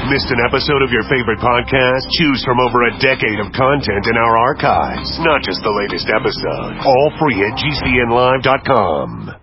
Missed an episode of your favorite podcast? Choose from over a decade of content in our archives. Not just the latest episode. All free at GCNlive.com.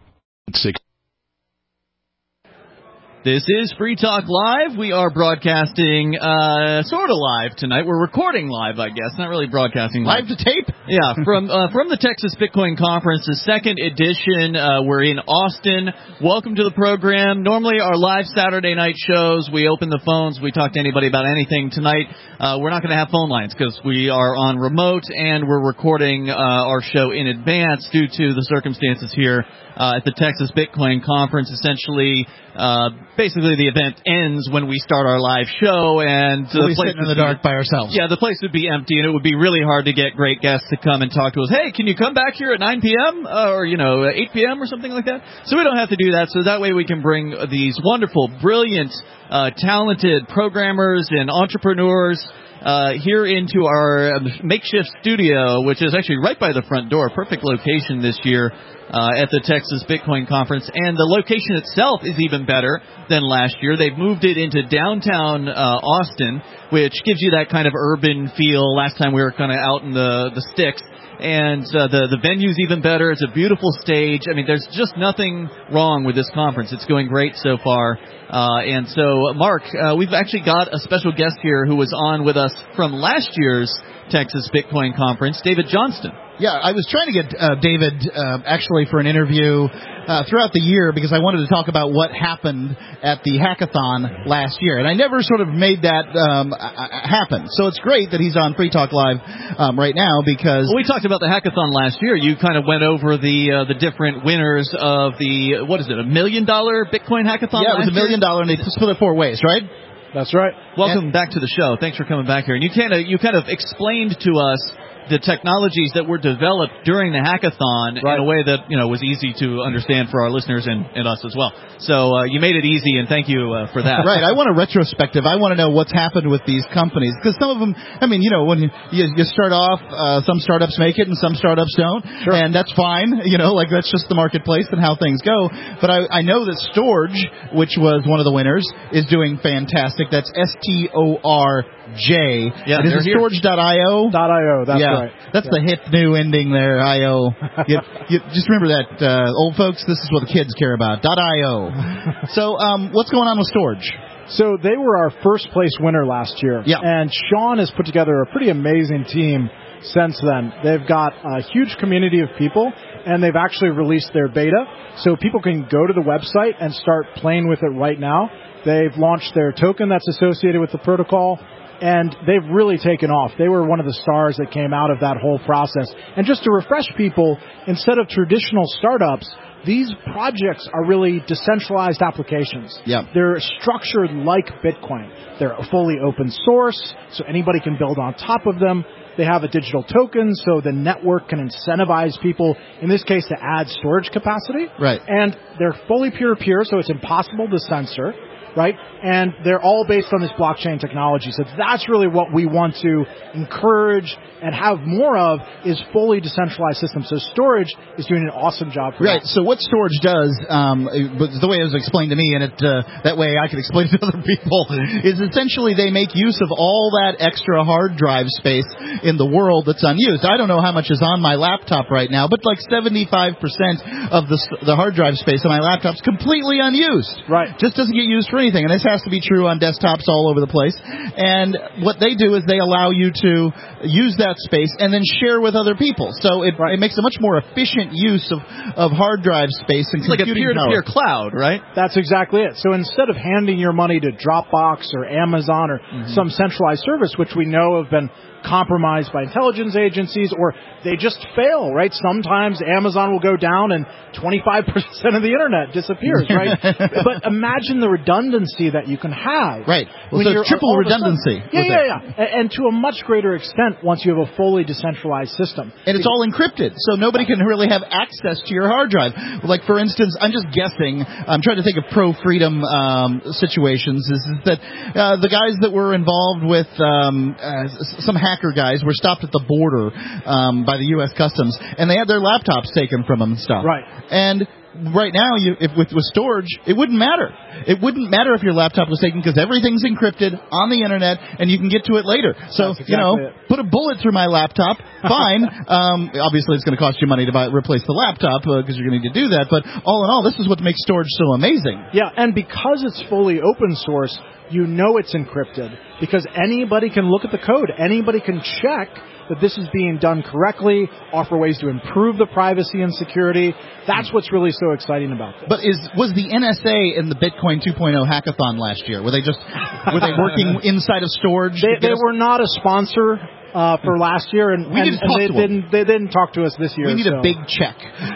This is Free Talk Live. We are broadcasting sort of live tonight. We're recording live, I guess. Not really broadcasting live. Live to tape? Yeah, from the Texas Bitcoin Conference, the second edition. We're in Austin. Welcome to the program. Normally our live Saturday night shows, we open the phones, we talk to anybody about anything. Tonight, we're not going to have phone lines because we are on remote and we're recording our show in advance due to the circumstances here at the Texas Bitcoin Conference. Essentially, basically the event ends when we start our live show, and we'll be sitting in the dark by ourselves. Yeah, the place would be empty, and it would be really hard to get great guests to come and talk to us. Hey, can you come back here at 9 p.m. Or 8 p.m. or something like that? So we don't have to do that. So that way we can bring these wonderful, brilliant, talented programmers and entrepreneurs here into our makeshift studio, which is actually right by the front door. Perfect location this year at the Texas Bitcoin Conference. And the location itself is even better than last year. They've moved it into downtown Austin, which gives you that kind of urban feel. Last time we were kind of out in the sticks. And the venue's even better. It's a beautiful stage. I mean, there's just nothing wrong with this conference. It's going great so far. And so, Mark, we've actually got a special guest here who was on with us from last year's Texas Bitcoin Conference, David Johnston. Yeah, I was trying to get David actually for an interview throughout the year because I wanted to talk about what happened at the hackathon last year. And I never sort of made that happen. So it's great that he's on Free Talk Live right now because... Well, we talked about the hackathon last year. You kind of went over the different winners of the, what is it, $1 million Bitcoin hackathon? Yeah, it was $1 million and they split it 4 ways, right? That's right. Welcome back to the show. Thanks for coming back here. And you kind of explained to us the technologies that were developed during the hackathon in a way that was easy to understand for our listeners and us as well. So you made it easy, and thank you for that. Right. I want a retrospective. I want to know what's happened with these companies because some of them, I mean, when you start off, some startups make it and some startups don't, and that's fine. Like that's just the marketplace and how things go. But I know that Storj, which was one of the winners, is doing fantastic. That's STORJ. Yeah, is it Storj.io? .io. That's right. That's the hip new ending there, IO. You just remember that, old folks, this is what the kids care about, .io. So what's going on with Storj? So they were our first place winner last year. Yeah. And Sean has put together a pretty amazing team since then. They've got a huge community of people, and they've actually released their beta. So people can go to the website and start playing with it right now. They've launched their token that's associated with the protocol. And they've really taken off. They were one of the stars that came out of that whole process. And just to refresh people, instead of traditional startups, these projects are really decentralized applications. Yeah. They're structured like Bitcoin. They're fully open source, so anybody can build on top of them. They have a digital token, so the network can incentivize people, in this case, to add storage capacity. Right. And they're fully peer-to-peer, so it's impossible to censor. Right? And they're all based on this blockchain technology. So that's really what we want to encourage and have more of is fully decentralized systems. So Storj is doing an awesome job for that. So what Storj does, the way it was explained to me, and that way I can explain it to other people, is essentially they make use of all that extra hard drive space in the world that's unused. I don't know how much is on my laptop right now, but like 75% of the hard drive space on my laptop is completely unused. Right. Just doesn't get used for anything, and this has to be true on desktops all over the place. And what they do is they allow you to use that space and then share with other people. So it makes a much more efficient use of hard drive space and it's like a peer-to-peer cloud, right? That's exactly it. So instead of handing your money to Dropbox or Amazon or some centralized service, which we know have been compromised by intelligence agencies, or they just fail, right? Sometimes Amazon will go down and 25% of the internet disappears, right? But imagine the redundancy that you can have. Right. Well, so triple redundancy. Yeah. And to a much greater extent once you have a fully decentralized system. And it's all encrypted, so nobody can really have access to your hard drive. Like, for instance, I'm just guessing, I'm trying to think of pro-freedom situations, is that the guys that were involved with some hacker guys were stopped at the border by the U.S. Customs, and they had their laptops taken from them and stuff. Right. And right now, with storage, it wouldn't matter. It wouldn't matter if your laptop was taken because everything's encrypted on the internet and you can get to it later. So, put a bullet through my laptop, fine. Obviously, it's going to cost you money to replace the laptop because you're going to need to do that. But all in all, this is what makes storage so amazing. Yeah, and because it's fully open source, you know it's encrypted because anybody can look at the code. Anybody can check that this is being done correctly, offer ways to improve the privacy and security. That's what's really so exciting about this. But was the NSA in the Bitcoin 2.0 hackathon last year? Were they working inside of storage? They were not a sponsor for last year, and they didn't talk to us this year. We need a big check.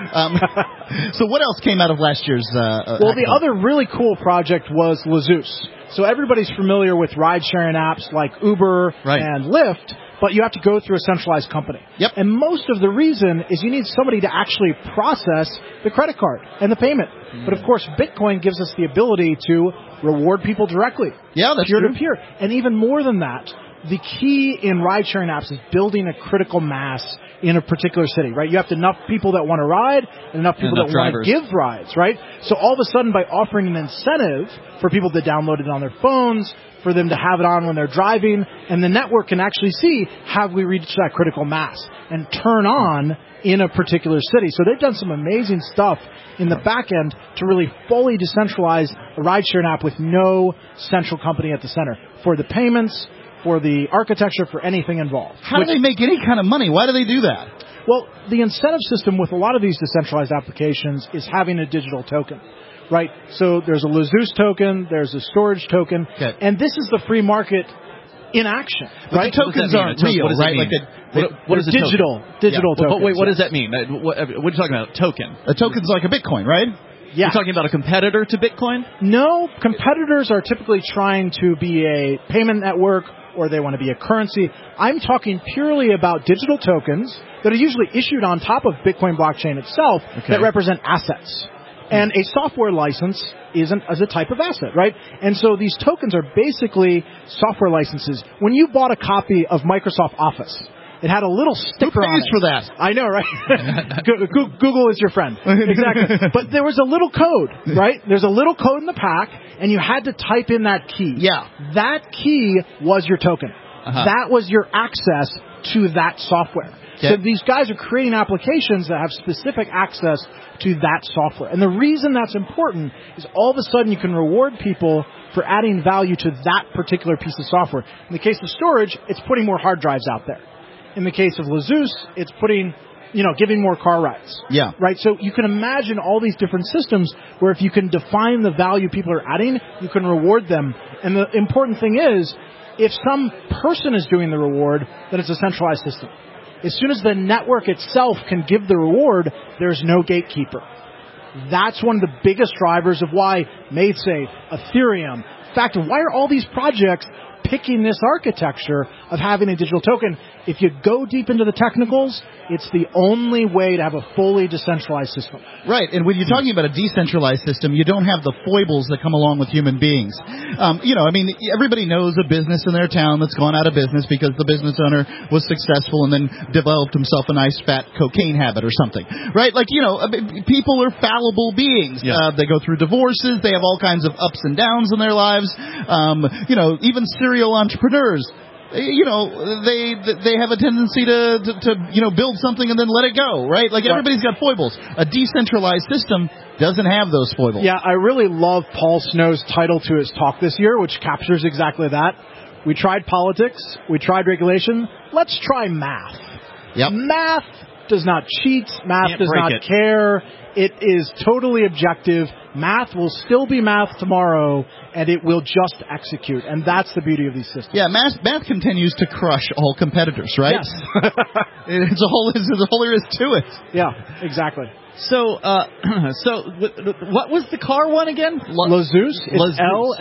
So what else came out of last year's hackathon? The other really cool project was Lazus. So everybody's familiar with ride-sharing apps like Uber and Lyft, but you have to go through a centralized company. Yep. And most of the reason is you need somebody to actually process the credit card and the payment. But of course, Bitcoin gives us the ability to reward people directly. Yeah, that's true. Peer-to-peer. And even more than that, the key in ride-sharing apps is building a critical mass in a particular city, right? You have enough people that want to ride and enough people that want to give rides, right? So all of a sudden, by offering an incentive for people to download it on their phones, for them to have it on when they're driving, and the network can actually see, have we reached that critical mass, and turn on in a particular city. So they've done some amazing stuff in the back end to really fully decentralize a ride-sharing app with no central company at the center for the payments, for the architecture, for anything involved. How do they make any kind of money? Why do they do that? Well, the incentive system with a lot of these decentralized applications is having a digital token, right? So there's a Lazus token, there's a storage token, and this is the free market in action, right? The tokens aren't real, right? What is a digital tokens? But wait, what does that mean? What are you talking about? Token? A token's like a Bitcoin, right? Yeah. You're talking about a competitor to Bitcoin? No, competitors are typically trying to be a payment network or they want to be a currency. I'm talking purely about digital tokens that are usually issued on top of Bitcoin blockchain itself that represent assets. And a software license is a type of asset, right? And so these tokens are basically software licenses. When you bought a copy of Microsoft Office, it had a little sticker on it. Who pays for that? I know, right? Google is your friend. Exactly. But there was a little code, right? There's a little code in the pack, and you had to type in that key. Yeah. That key was your token. That was your access to that software. Okay. So these guys are creating applications that have specific access to that software. And the reason that's important is all of a sudden you can reward people for adding value to that particular piece of software. In the case of storage, it's putting more hard drives out there. In the case of Lazus, it's giving more car rides. Yeah. Right? So you can imagine all these different systems where if you can define the value people are adding, you can reward them. And the important thing is, if some person is doing the reward, then it's a centralized system. As soon as the network itself can give the reward, there's no gatekeeper. That's one of the biggest drivers of why MaidSafe, Ethereum, in fact, why are all these projects picking this architecture of having a digital token? If you go deep into the technicals, it's the only way to have a fully decentralized system. Right, and when you're talking about a decentralized system, you don't have the foibles that come along with human beings. Everybody knows a business in their town that's gone out of business because the business owner was successful and then developed himself a nice fat cocaine habit or something. Right? People are fallible beings. Yeah. They go through divorces. They have all kinds of ups and downs in their lives. Even serial entrepreneurs. They have a tendency to build something and then let it go, right? Everybody's got foibles. A decentralized system doesn't have those foibles. Yeah, I really love Paul Snow's title to his talk this year, which captures exactly that. We tried politics. We tried regulation. Let's try math. Yep. Math does not cheat. Math does not care. It is totally objective. Math will still be math tomorrow, and it will just execute. And that's the beauty of these systems. Yeah, math continues to crush all competitors, right? Yes. It's all there is to it. Yeah, exactly. So what was the car one again? Lazus. It's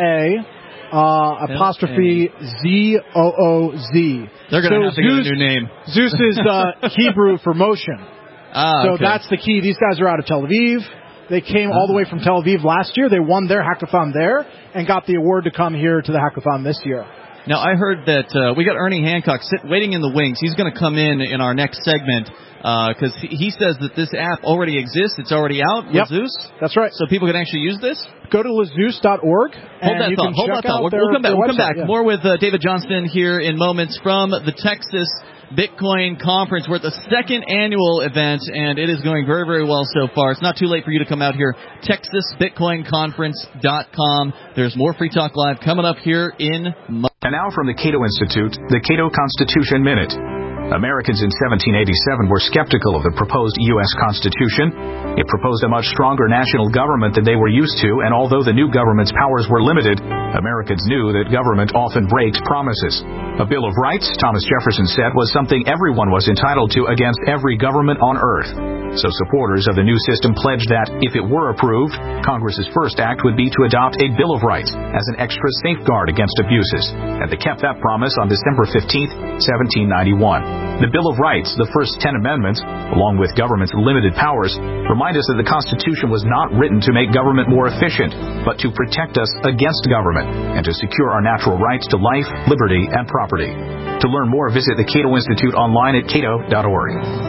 apostrophe ZOOZ. They're going to have to get a new name. Zeus is Hebrew for motion. So that's the key. These guys are out of Tel Aviv. They came all the way from Tel Aviv last year. They won their hackathon there and got the award to come here to the hackathon this year. Now, I heard that we got Ernie Hancock waiting in the wings. He's going to come in our next segment because he says that this app already exists. It's already out, Lazeus. That's right. So people can actually use this? Go to Lazeus.org. Hold that thought. We'll come back. Yeah. More with David Johnston here in moments from the Texas Bitcoin Conference. We're at the second annual event, and it is going very, very well so far. It's not too late for you to come out here. TexasBitcoinConference.com. There's more Free Talk Live coming up here in months. And now from the Cato Institute, the Cato Constitution Minute. Americans in 1787 were skeptical of the proposed U.S. Constitution. It proposed a much stronger national government than they were used to, and although the new government's powers were limited, Americans knew that government often breaks promises. A Bill of Rights, Thomas Jefferson said, was something everyone was entitled to against every government on earth. So supporters of the new system pledged that, if it were approved, Congress's first act would be to adopt a Bill of Rights as an extra safeguard against abuses, and they kept that promise on December 15, 1791. The Bill of Rights, the first 10 amendments, along with government's limited powers, remind us that the Constitution was not written to make government more efficient, but to protect us against government and to secure our natural rights to life, liberty, and property. To learn more, visit the Cato Institute online at cato.org.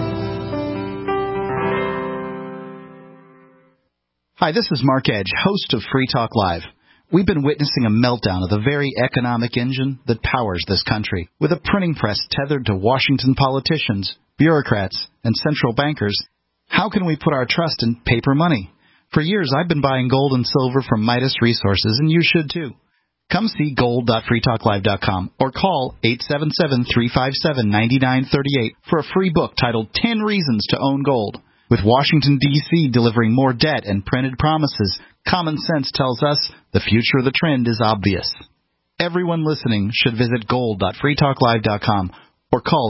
Hi, this is Mark Edge, host of Free Talk Live. We've been witnessing a meltdown of the very economic engine that powers this country. With a printing press tethered to Washington politicians, bureaucrats, and central bankers, how can we put our trust in paper money? For years, I've been buying gold and silver from Midas Resources, and you should too. Come see gold.freetalklive.com or call 877-357-9938 for a free book titled 10 Reasons to Own Gold. With Washington, D.C. delivering more debt and printed promises, common sense tells us the future of the trend is obvious. Everyone listening should visit gold.freetalklive.com or call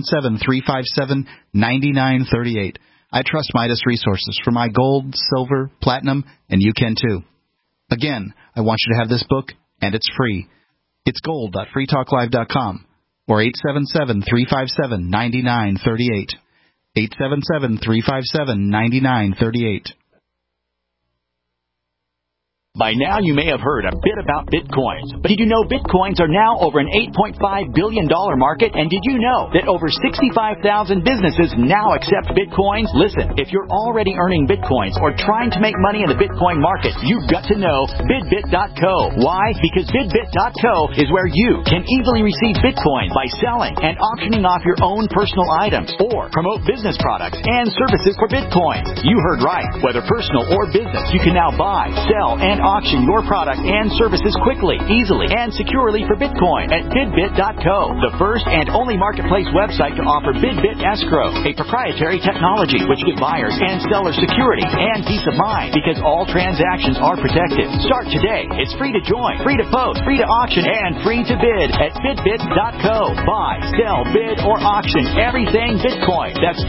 877-357-9938. I trust Midas Resources for my gold, silver, platinum, and you can too. Again, I want you to have this book, and it's free. It's gold.freetalklive.com or 877-357-9938. 877-357-9938. By now, you may have heard a bit about Bitcoins. But did you know Bitcoins are now over an $8.5 billion market? And did you know that over 65,000 businesses now accept Bitcoins? Listen, if you're already earning Bitcoins or trying to make money in the Bitcoin market, you've got to know BidBit.co. Why? Because BidBit.co is where you can easily receive Bitcoins by selling and auctioning off your own personal items or promote business products and services for Bitcoins. You heard right. Whether personal or business, you can now buy, sell, and auction your product and services quickly, easily, and securely for Bitcoin at BidBit.co, the first and only marketplace website to offer BidBit Escrow, a proprietary technology which gives buyers and sellers security and peace of mind because all transactions are protected. Start today. It's free to join, free to post, free to auction, and free to bid at BidBit.co. Buy, sell, bid, or auction everything Bitcoin. That's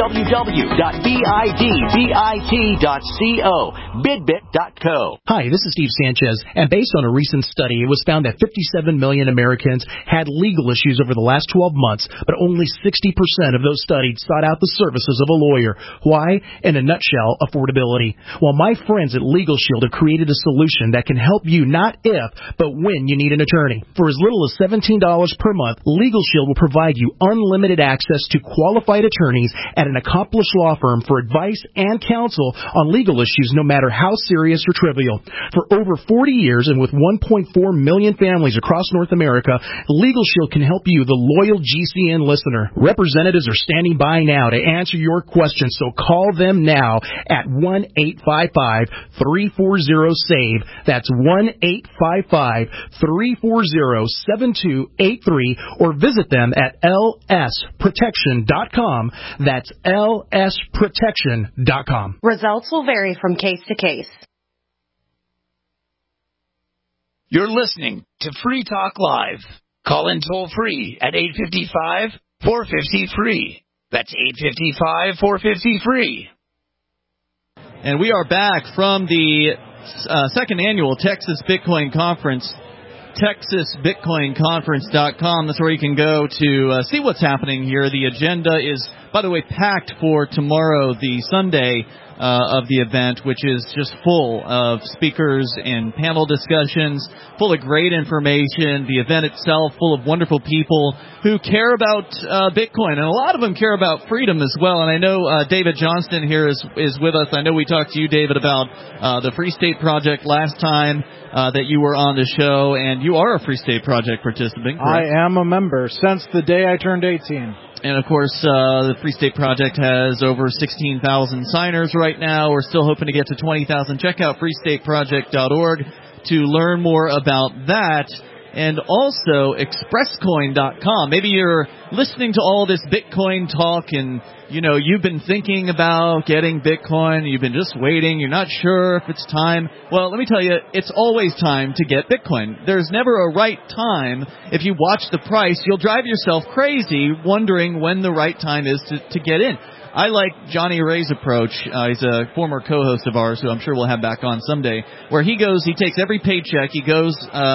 www.bidbit.co. BidBit.co. Hi, this is Steve Sanchez, and based on a recent study, it was found that 57 million Americans had legal issues over the last 12 months, but only 60% of those studied sought out the services of a lawyer. Why? In a nutshell, affordability. Well, my friends at Legal Shield have created a solution that can help you not if, but when you need an attorney. For as little as $17 per month, Legal Shield will provide you unlimited access to qualified attorneys at an accomplished law firm for advice and counsel on legal issues, no matter how serious or trivial. For over 40 years and with 1.4 million families across North America, Legal Shield can help you, the loyal GCN listener. Representatives are standing by now to answer your questions, so call them now at 1-855-340-SAVE. That's 1-855-340-7283, or visit them at lsprotection.com. That's lsprotection.com. Results will vary from case to case. You're listening to Free Talk Live. Call in toll-free at 855-450-FREE. That's 855-450-FREE. And we are back from the second annual Texas Bitcoin Conference, TexasBitcoinConference.com. That's where you can go to see what's happening here. The agenda is, by the way, packed for tomorrow, the Sunday. of the event, which is just full of speakers and panel discussions, full of great information. The event itself full of wonderful people who care about Bitcoin, and a lot of them care about freedom as well. And I know David Johnston here is with us. I know we talked to you, David, about the Free State Project last time that you were on the show, and you are a Free State Project participant, correct? I am a member since the day I turned 18. And, of course, the Free State Project has over 16,000 signers right now. We're still hoping to get to 20,000. Check out freestateproject.org to learn more about that. And also expresscoin.com. Maybe you're listening to all this Bitcoin talk and, you've been thinking about getting Bitcoin. You've been just waiting. You're not sure if it's time. Well, let me tell you, it's always time to get Bitcoin. There's never a right time. If you watch the price, you'll drive yourself crazy wondering when the right time is to get in. I like Johnny Ray's approach. He's a former co-host of ours who I'm sure we'll have back on someday, where he takes every paycheck, he goes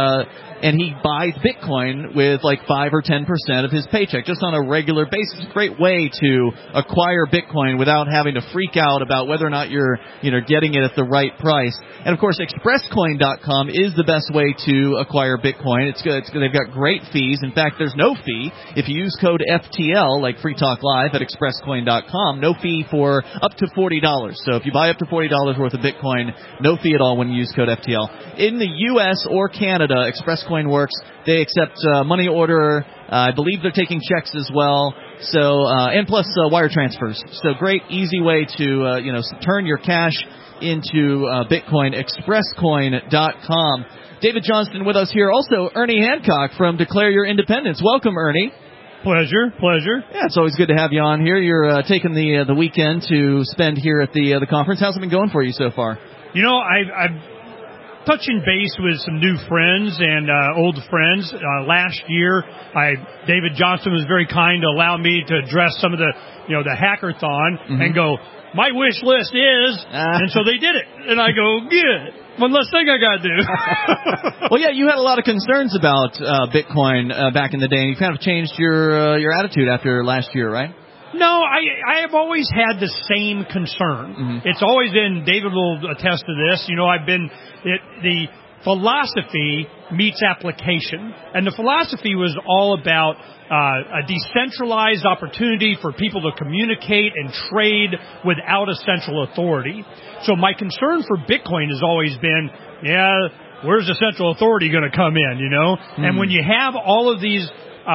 and he buys Bitcoin with like 5 or 10% of his paycheck, just on a regular basis. Great way to acquire Bitcoin without having to freak out about whether or not you're getting it at the right price. And of course, expresscoin.com is the best way to acquire Bitcoin. It's good. They've got great fees. In fact, there's no fee if you use code FTL, like Free Talk Live at expresscoin.com. No fee for up to $40. So if you buy up to $40 worth of Bitcoin, no fee at all when you use code FTL. In the U.S. or Canada, ExpressCoin works. They accept money order. I believe they're taking checks as well. So and plus wire transfers. So great, easy way to turn your cash into Bitcoin. ExpressCoin.com. David Johnston with us here. Also, Ernie Hancock from Declare Your Independence. Welcome, Ernie. Pleasure. Yeah, it's always good to have you on here. You're taking the weekend to spend here at the conference. How's it been going for you so far? I'm touching base with some new friends and old friends. Last year, David Johnston was very kind to allow me to address some of the hackathon and go, my wish list is, and so they did it. And I go, good. One less thing I got to do. Well, yeah, you had a lot of concerns about Bitcoin back in the day, and you kind of changed your attitude after last year, right? No, I have always had the same concern. Mm-hmm. It's always been, David will attest to this, the philosophy meets application. And the philosophy was all about a decentralized opportunity for people to communicate and trade without a central authority. So my concern for Bitcoin has always been, where's the central authority going to come in, And when you have all of these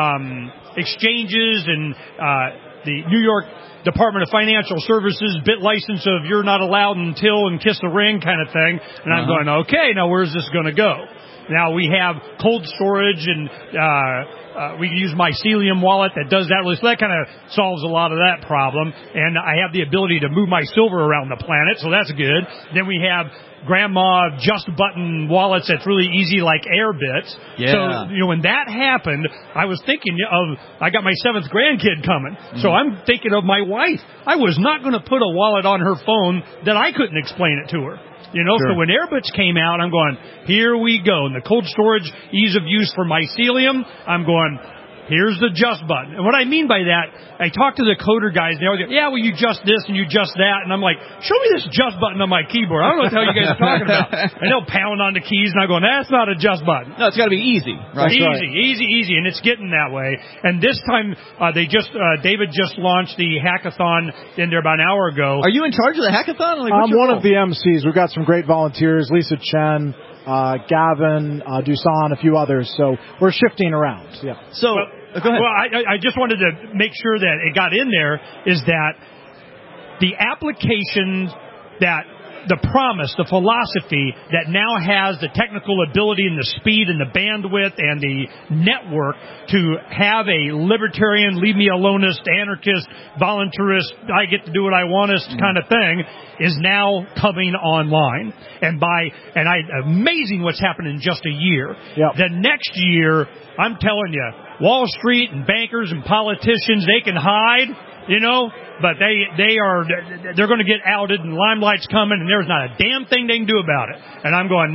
exchanges and the New York Department of Financial Services bit license of you're not allowed until and kiss the ring kind of thing. And I'm going, okay, now where's this going to go? Now we have cold storage and we can use Mycelium wallet that does that. So that kind of solves a lot of that problem. And I have the ability to move my silver around the planet, so that's good. Then we have grandma just button wallets that's really easy like Airbits. Yeah. So, when that happened, I was thinking I got my 7th grandkid coming. Mm-hmm. So I'm thinking of my wife. I was not going to put a wallet on her phone that I couldn't explain it to her. Sure. So when Airbits came out, I'm going, here we go. And the cold storage, ease of use for Mycelium, I'm going, here's the just button. And what I mean by that, I talk to the coder guys, and they always go, well, you just this and you just that. And I'm like, show me this just button on my keyboard. I don't know what the hell you guys are talking about. And they'll pound on the keys, and I'm going, that's not a just button. No, it's got to be easy. Right? Easy. And it's getting that way. And this time, David just launched the hackathon in there about an hour ago. Are you in charge of the hackathon? I'm one of the MCs. We've got some great volunteers, Lisa Chen, Gavin, Dusan, a few others. So we're shifting around. Yeah. So, go ahead. Well, I just wanted to make sure that it got in there is that the application that the promise, the philosophy that now has the technical ability and the speed and the bandwidth and the network to have a libertarian, leave me alonist, anarchist, voluntarist, I get to do what I wantist kind of thing is now coming online. And amazing what's happened in just a year. Yep. The next year, I'm telling you, Wall Street and bankers and politicians, they can hide. But they're going to get outed and Limelight's coming and there's not a damn thing they can do about it. And I'm going,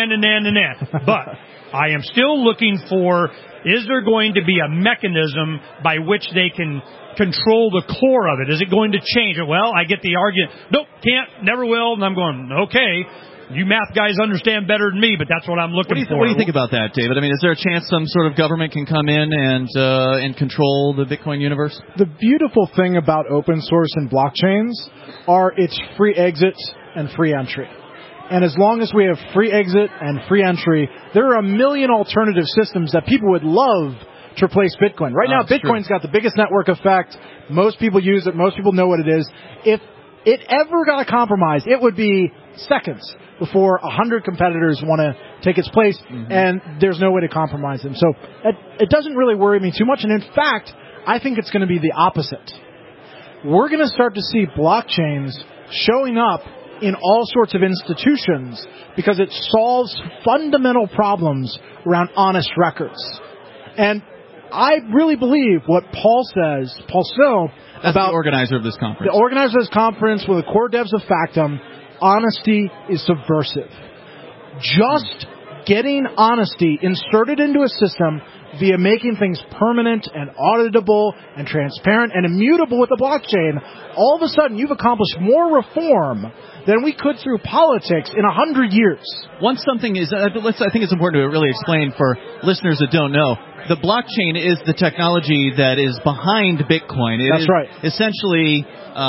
nah. But I am still looking for, is there going to be a mechanism by which they can control the core of it? Is it going to change it? Well, I get the argument, nope, can't, never will. And I'm going, okay. You math guys understand better than me, but that's what I'm looking for. What do you think about that, David? I mean, is there a chance some sort of government can come in and control the Bitcoin universe? The beautiful thing about open source and blockchains are its free exits and free entry. And as long as we have free exit and free entry, there are a million alternative systems that people would love to replace Bitcoin. Right now, Bitcoin's got the biggest network effect. Most people use it. Most people know what it is. If it ever got compromised, it would be seconds before 100 competitors want to take its place, and there's no way to compromise them. So it doesn't really worry me too much, and in fact, I think it's going to be the opposite. We're going to start to see blockchains showing up in all sorts of institutions because it solves fundamental problems around honest records. And I really believe what Paul Snow, about the organizer of this conference. The organizer of this conference with the core devs of Factom, honesty is subversive. Just getting honesty inserted into a system via making things permanent and auditable and transparent and immutable with the blockchain, all of a sudden you've accomplished more reform than we could through politics in 100 years. Once something is, I think it's important to really explain for listeners that don't know, the blockchain is the technology that is behind Bitcoin. That's right. Essentially,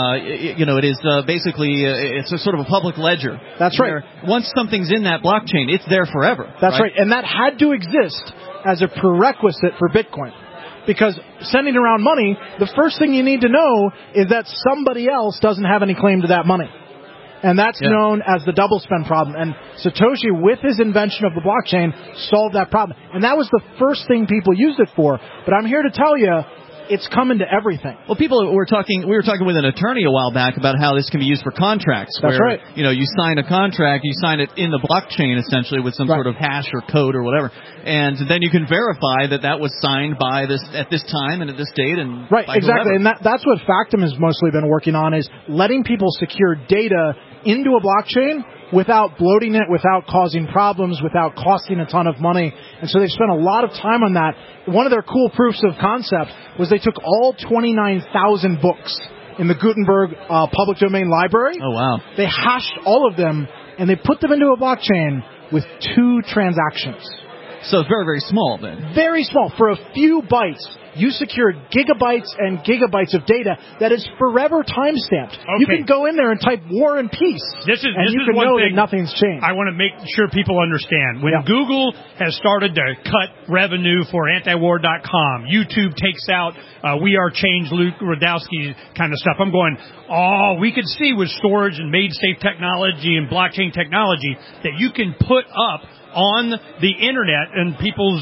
it is basically it's a sort of a public ledger. That's right. Once something's in that blockchain, it's there forever. That's right. And that had to exist as a prerequisite for Bitcoin. Because sending around money, the first thing you need to know is that somebody else doesn't have any claim to that money. And that's known as the double spend problem. And Satoshi, with his invention of the blockchain, solved that problem. And that was the first thing people used it for. But I'm here to tell you, it's coming to everything. Well, we were talking with an attorney a while back about how this can be used for contracts. That's where, right. You sign a contract, you sign it in the blockchain essentially with some sort of hash or code or whatever, and then you can verify that was signed by this at this time and at this date and right, by exactly. whoever. And that's what Factom has mostly been working on, is letting people secure data into a blockchain without bloating it, without causing problems, without costing a ton of money. And so they spent a lot of time on that. One of their cool proofs of concept was they took all 29,000 books in the Gutenberg public domain library. Oh, wow. They hashed all of them, and they put them into a blockchain with 2 transactions. So it's very, very small then. Very small. For a few bytes, you secure gigabytes and gigabytes of data that is forever time-stamped. Okay. You can go in there and type war and peace, and you can know that nothing's changed. I want to make sure people understand. When Google has started to cut revenue for antiwar.com, YouTube takes out We Are Change, Luke Rudkowski kind of stuff, I'm going, we could see with storage and made-safe technology and blockchain technology that you can put up on the internet and people's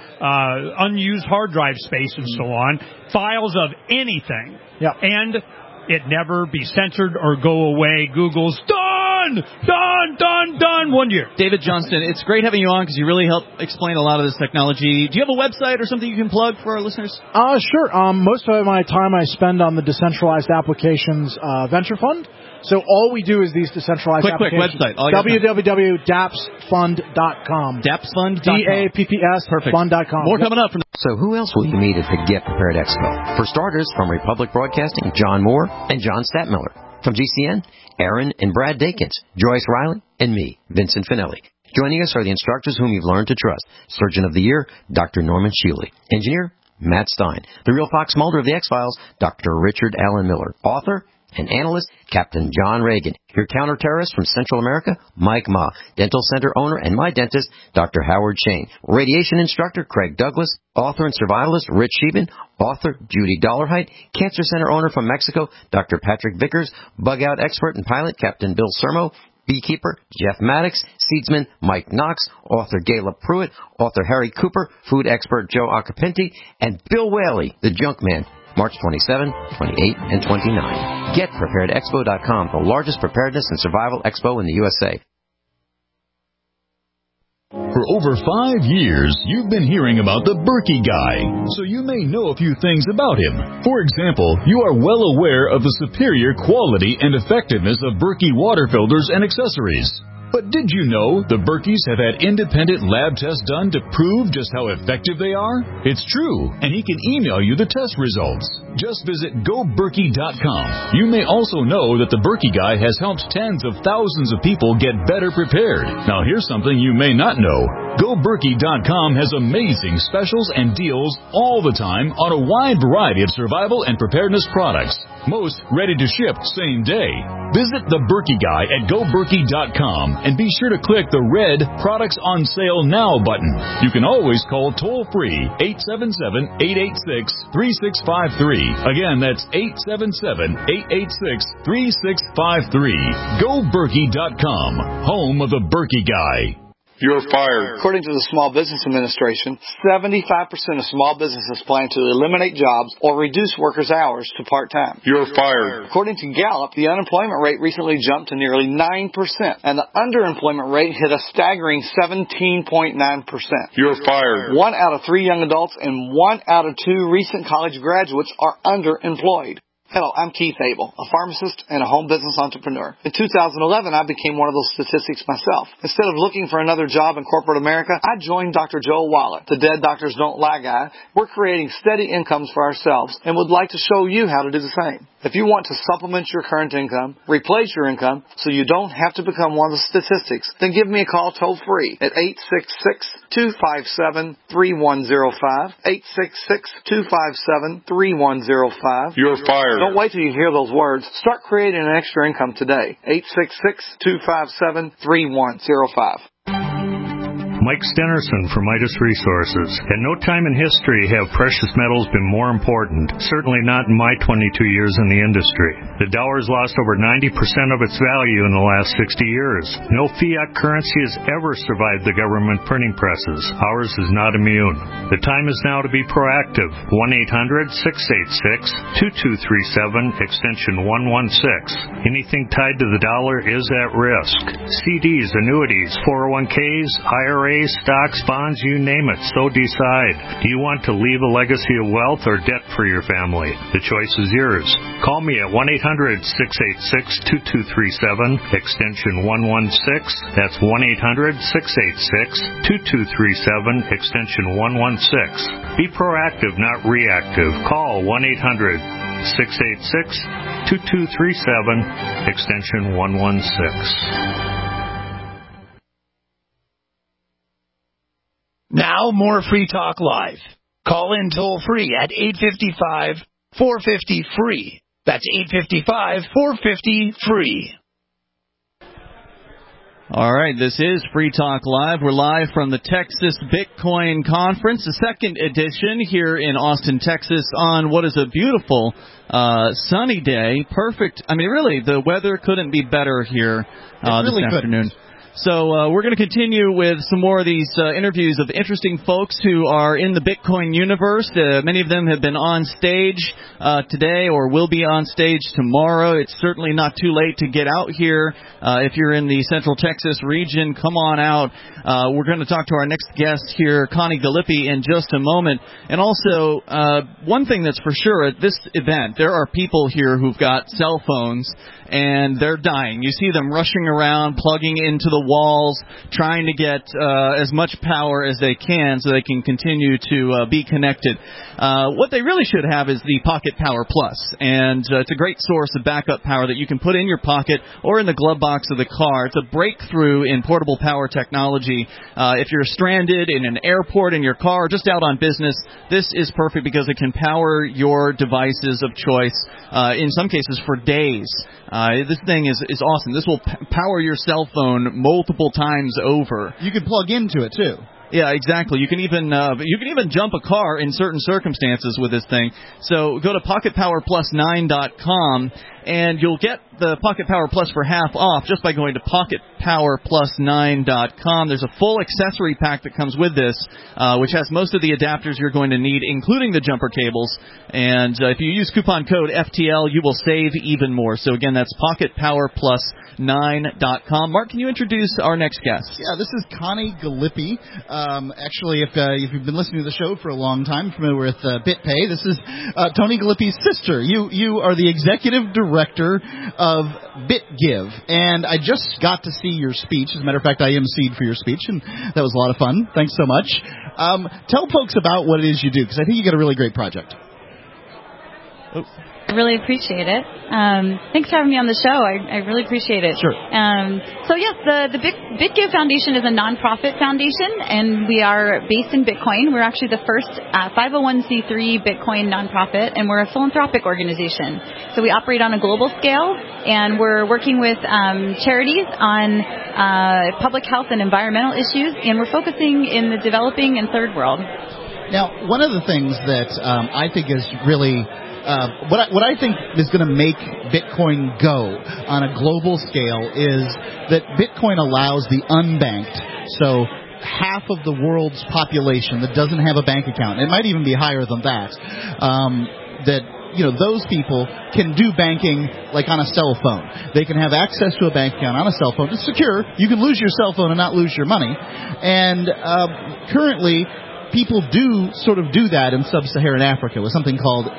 unused hard drive space and so on, files of anything. Yeah. And it never be censored or go away. Google's done 1 year. David Johnston, it's great having you on because you really help explain a lot of this technology. Do you have a website or something you can plug for our listeners? Sure. Most of my time I spend on the Decentralized Applications Venture Fund. So all we do is these decentralized applications. Quick website. www.dappsfund.com. Dappsfund.com. DAPPS. Perfect. Fund.com. More coming up. So who else will you meet at the Get Prepared Expo? For starters, from Republic Broadcasting, John Moore and John Stadtmiller. From GCN, Aaron and Brad Dakins, Joyce Riley, and me, Vincent Finelli. Joining us are the instructors whom you've learned to trust. Surgeon of the Year, Dr. Norman Shealy. Engineer, Matt Stein. The real Fox Mulder of the X-Files, Dr. Richard Allen Miller. Author and analyst, Captain John Reagan. Your counterterrorist from Central America, Mike Ma. Dental center owner and my dentist, Dr. Howard Shane. Radiation instructor, Craig Douglas. Author and survivalist, Rich Sheben. Author, Judy Dollarhide. Cancer center owner from Mexico, Dr. Patrick Vickers. Bug out expert and pilot, Captain Bill Sermo. Beekeeper, Jeff Maddox. Seedsman, Mike Knox. Author, Gayla Pruitt. Author, Harry Cooper. Food expert, Joe Acapinti. And Bill Whaley, the junk man. March 27, 28, and 29. GetPreparedExpo.com, the largest preparedness and survival expo in the USA. For over 5 years, you've been hearing about the Berkey Guy, so you may know a few things about him. For example, you are well aware of the superior quality and effectiveness of Berkey water filters and accessories. But did you know the Berkeys have had independent lab tests done to prove just how effective they are? It's true, and he can email you the test results. Just visit GoBerkey.com. You may also know that the Berkey Guy has helped tens of thousands of people get better prepared. Now here's something you may not know. GoBerkey.com has amazing specials and deals all the time on a wide variety of survival and preparedness products. Most ready to ship same day. Visit the Berkey Guy at GoBerkey.com and be sure to click the red Products on Sale Now button. You can always call toll-free 877-886-3653. Again, that's 877-886-3653. GoBerkey.com, home of the Berkey Guy. You're fired. According to the Small Business Administration, 75% of small businesses plan to eliminate jobs or reduce workers' hours to part-time. You're fired. According to Gallup, the unemployment rate recently jumped to nearly 9%, and the underemployment rate hit a staggering 17.9%. You're fired. 1 out of 3 young adults and 1 out of 2 recent college graduates are underemployed. Hello, I'm Keith Abel, a pharmacist and a home business entrepreneur. In 2011, I became one of those statistics myself. Instead of looking for another job in corporate America, I joined Dr. Joel Wallach, the Dead Doctors Don't Lie guy. We're creating steady incomes for ourselves and would like to show you how to do the same. If you want to supplement your current income, replace your income, so you don't have to become one of the statistics, then give me a call toll-free at 866-257-3105, 866-257-3105. You're fired. Don't wait till you hear those words. Start creating an extra income today. 866-257-3105. Mike Stenerson from Midas Resources. At no time in history have precious metals been more important, certainly not in my 22 years in the industry. The dollar has lost over 90% of its value in the last 60 years. No fiat currency has ever survived the government printing presses. Ours is not immune. The time is now to be proactive. 1-800-686-2237, extension 116. Anything tied to the dollar is at risk. CDs, annuities, 401ks, IRAs, stocks, bonds, you name it, so decide. Do you want to leave a legacy of wealth or debt for your family? The choice is yours. Call me at 1-800-686-2237, extension 116. That's 1-800-686-2237, extension 116. Be proactive, not reactive. Call 1-800-686-2237, extension 116. Now, more Free Talk Live. Call in toll-free at 855-450-FREE. That's 855-450-FREE. All right, this is Free Talk Live. We're live from the Texas Bitcoin Conference, the second edition here in Austin, Texas, on what is a beautiful sunny day. Perfect. I mean, really, the weather couldn't be better here this afternoon. So we're going to continue with some more of these interviews of interesting folks who are in the Bitcoin universe. Many of them have been on stage today or will be on stage tomorrow. It's certainly not too late to get out here. If you're in the Central Texas region, come on out. We're going to talk to our next guest here, Connie Galippi, in just a moment. And also, one thing that's for sure at this event, there are people here who've got cell phones, and they're dying. You see them rushing around, plugging into the walls, trying to get as much power as they can so they can continue to be connected. What they really should have is the Pocket Power Plus, and it's a great source of backup power that you can put in your pocket or in the glove box of the car. It's a breakthrough in portable power technology. If you're stranded in an airport in your car or just out on business, this is perfect because it can power your devices of choice, in some cases for days. This thing is awesome. This will power your cell phone multiple times over. You can plug into it, too. Yeah, exactly. You can even jump a car in certain circumstances with this thing. So go to PocketPowerPlus9.com, and you'll get the Pocket Power Plus for half off just by going to PocketPowerPlus9.com. There's a full accessory pack that comes with this, which has most of the adapters you're going to need, including the jumper cables. And if you use coupon code FTL, you will save even more. So again, that's PocketPowerPlus9.com. Mark, can you introduce our next guest? Yeah, this is Connie Galippi. Actually, if you've been listening to the show for a long time, familiar with BitPay, this is Tony Galippi's sister. You are the executive director of BitGive, and I just got to see your speech. As a matter of fact, I emceed for your speech, and that was a lot of fun. Thanks so much. Tell folks about what it is you do, because I think you got a really great project. I really appreciate it. Thanks for having me on the show. I really appreciate it. Sure. So yes, the BitGive Foundation is a nonprofit foundation, and we are based in Bitcoin. We're actually the first 501c3 Bitcoin nonprofit, and we're a philanthropic organization. So we operate on a global scale, and we're working with charities on public health and environmental issues, and we're focusing in the developing and third world. Now, one of the things that I think is really what I think is going to make Bitcoin go on a global scale is that Bitcoin allows the unbanked, so half of the world's population that doesn't have a bank account, it might even be higher than that, those people can do banking like on a cell phone. They can have access to a bank account on a cell phone. It's secure. You can lose your cell phone and not lose your money. And currently, people do sort of do that in sub-Saharan Africa with something called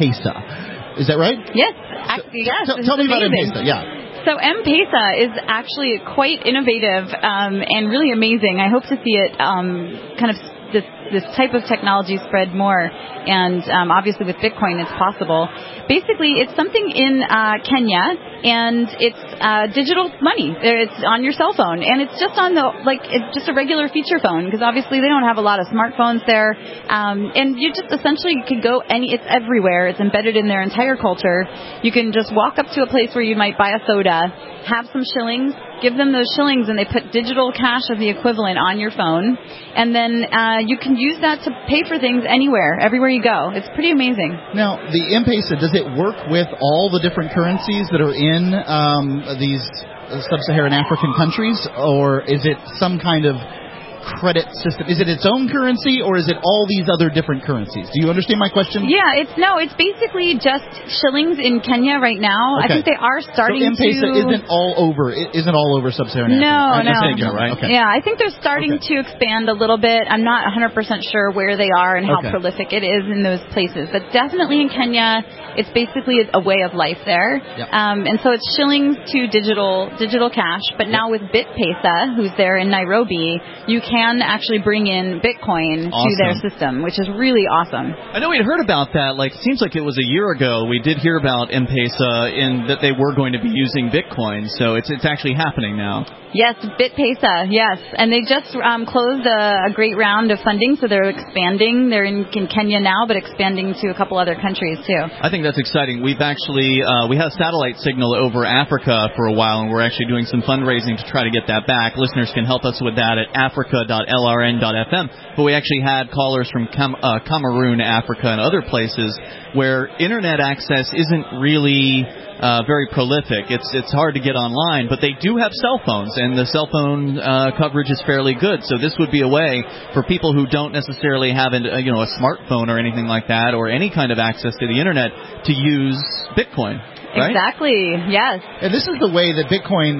M-Pesa. Is that right? Yes. Yes. Tell me about M-Pesa. Yeah. So M-Pesa is actually quite innovative and really amazing. I hope to see it kind of this type of technology spread more, and obviously with Bitcoin it's possible. Basically, it's something in Kenya, and it's digital money. It's on your cell phone, and it's just on it's just a regular feature phone, because obviously they don't have a lot of smartphones there, and you just essentially can go it's everywhere. It's embedded in their entire culture. You can just walk up to a place where you might buy a soda, have some shillings, give them those shillings, and they put digital cash of the equivalent on your phone, and then you can use that to pay for things everywhere you go. It's pretty amazing. Now, the M-Pesa, does it work with all the different currencies that are in these sub-Saharan African countries, or is it some kind of credit system? Is it its own currency, or is it all these other different currencies? Do you understand my question? Yeah, it's basically just shillings in Kenya right now. Okay. I think they are starting so M-Pesa isn't all over sub-Saharan Africa. No. Right? Okay. Yeah, I think they're starting to expand a little bit. I'm not 100% sure where they are and how prolific it is in those places, but definitely in Kenya, it's basically a way of life there. Yep. And so it's shillings to digital cash, but now with BitPesa, who's there in Nairobi, you can actually bring in Bitcoin to their system, which is really awesome. I know we'd heard about that. It seems like it was a year ago. We did hear about M-Pesa in that they were going to be using Bitcoin, so it's actually happening now. Yes, BitPesa, yes. And they just closed a great round of funding, so they're expanding. They're in Kenya now, but expanding to a couple other countries, too. I think that's exciting. We've actually, we had a satellite signal over Africa for a while, and we're actually doing some fundraising to try to get that back. Listeners can help us with that at africa.lrn.fm. But we actually had callers from Cameroon, Africa, and other places where internet access isn't really very prolific. It's hard to get online, but they do have cell phones, and the cell phone coverage is fairly good. So this would be a way for people who don't necessarily have a smartphone or anything like that, or any kind of access to the internet, to use Bitcoin. Right? Exactly, yes. And this is the way that Bitcoin,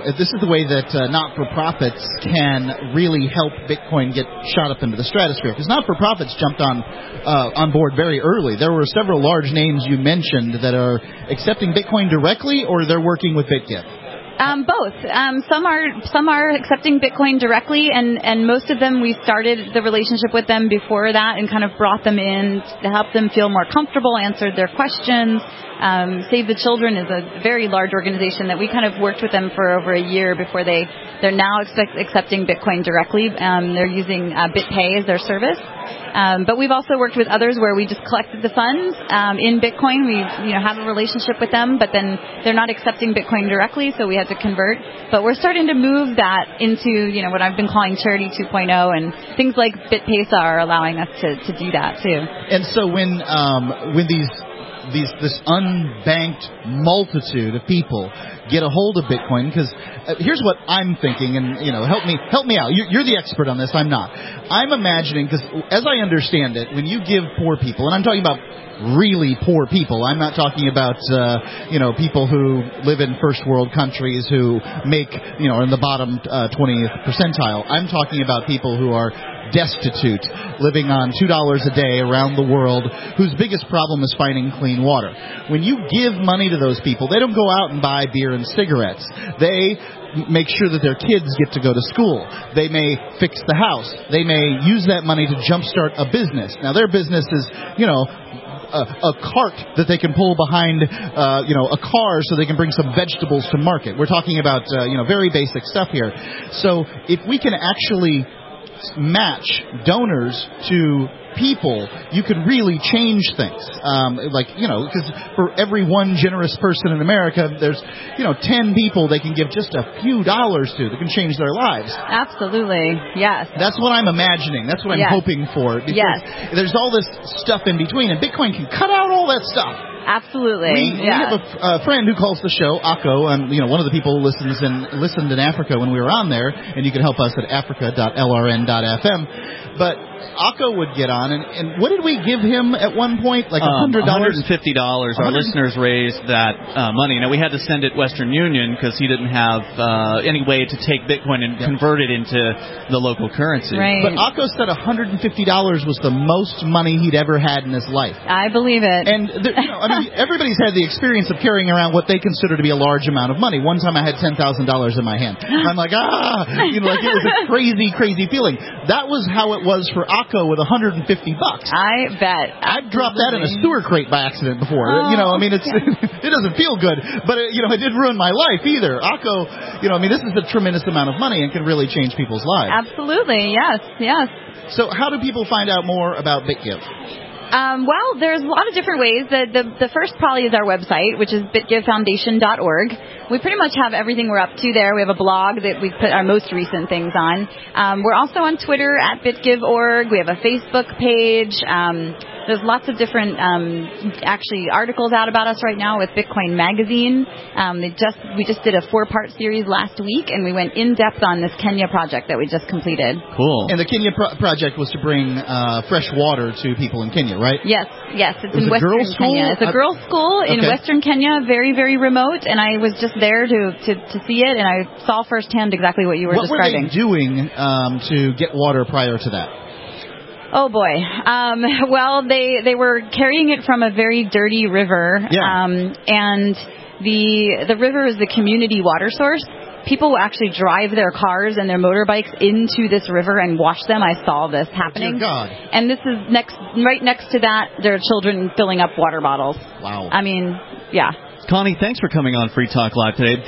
not-for-profits can really help Bitcoin get shot up into the stratosphere. Because not-for-profits jumped on board very early. There were several large names you mentioned that are accepting Bitcoin directly, or they're working with BitGive. Both. Some are accepting Bitcoin directly, and most of them, we started the relationship with them before that and kind of brought them in to help them feel more comfortable, answered their questions. Save the Children is a very large organization that we kind of worked with them for over a year before they're now accepting Bitcoin directly. They're using BitPay as their service. But we've also worked with others where we just collected the funds in Bitcoin. We have a relationship with them, but then they're not accepting Bitcoin directly, so we had to convert. But we're starting to move that into what I've been calling Charity 2.0, and things like BitPesa are allowing us to do that too. And so when these this unbanked multitude of people get a hold of Bitcoin? Because here's what I'm thinking, and help me out. You're the expert on this. I'm not. I'm imagining, because as I understand it, when you give poor people, and I'm talking about really poor people. I'm not talking about people who live in first world countries who make are in the bottom 20th percentile. I'm talking about people who are destitute, living on $2 a day around the world, whose biggest problem is finding clean water. When you give money to those people, they don't go out and buy beer and cigarettes. They make sure that their kids get to go to school. They may fix the house. They may use that money to jumpstart a business. Now, their business is, a cart that they can pull behind, a car so they can bring some vegetables to market. We're talking about, very basic stuff here. So if we can actually match donors to people, you could really change things. Because for every one generous person in America, there's, 10 people they can give just a few dollars to that can change their lives. Absolutely. Yes. That's what I'm imagining. That's what I'm hoping for. Because there's all this stuff in between, and Bitcoin can cut out all that stuff. Absolutely. We have a friend who calls the show, Akko, and one of the people who listened in Africa when we were on there, and you can help us at africa.lrn.fm. But Akko would get on, and what did we give him at one point? Like $100? $150. Our listeners raised that money. Now, we had to send it Western Union because he didn't have any way to take Bitcoin and convert it into the local currency. Right. But Akko said $150 was the most money he'd ever had in his life. I believe it. And everybody's had the experience of carrying around what they consider to be a large amount of money. One time I had $10,000 in my hand. I'm like, like it was a crazy, crazy feeling. That was how it was for Akko with $150. I bet. I've dropped that in a sewer crate by accident before. It doesn't feel good, but it didn't ruin my life either. Akko, this is a tremendous amount of money and can really change people's lives. Absolutely. Yes. So how do people find out more about BitGive? Well, there's a lot of different ways. The first probably is our website, which is bitgivefoundation.org. We pretty much have everything we're up to there. We have a blog that we put our most recent things on. We're also on Twitter at bitgive.org. We have a Facebook page. There's lots of different articles out about us right now with Bitcoin Magazine. We just did a 4-part series last week, and we went in depth on this Kenya project that we just completed. Cool. And the Kenya project was to bring fresh water to people in Kenya, right? Yes. It's in Western Kenya. It's a girls' school in Western Kenya, very, very remote, and I was just there to see it, and I saw firsthand exactly what you were describing. What were they doing to get water prior to that? Oh boy. Well, they were carrying it from a very dirty river. Yeah. And the river is the community water source. People will actually drive their cars and their motorbikes into this river and wash them. I saw this happening. Dear God. And this is right next to that, there are children filling up water bottles. Wow. I mean, yeah. Connie, thanks for coming on Free Talk Live today.